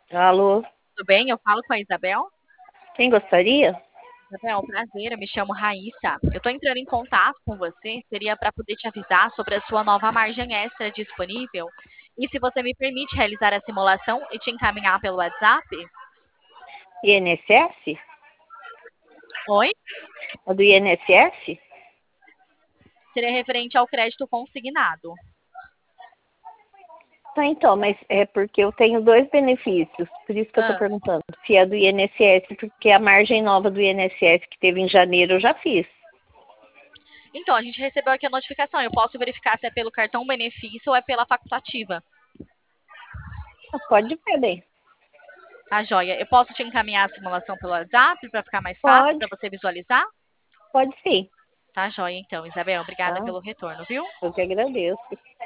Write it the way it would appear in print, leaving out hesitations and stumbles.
Alô, Tudo bem? Eu falo com a Isabel. quem gostaria? Isabel, prazer, eu me chamo Raíssa. Eu estou entrando em contato com você, seria para poder te avisar sobre a sua nova margem extra disponível. E se você me permite realizar a simulação e te encaminhar pelo WhatsApp? INSS? Oi? A do INSS? Seria referente ao crédito consignado. Tá, então, mas é porque eu tenho dois benefícios, por isso que eu estou Ah, perguntando. Se é do INSS, porque a margem nova do INSS que teve em janeiro eu já fiz. então, a gente recebeu aqui a notificação. Eu posso verificar se é pelo cartão benefício ou é pela facultativa. Ah, pode ver, bem. Tá, joia? Eu posso te encaminhar a simulação pelo WhatsApp para ficar mais fácil Pode, para você visualizar? pode sim, Tá, joia, então, Isabel. Obrigada tá? pelo retorno, viu? Eu que agradeço.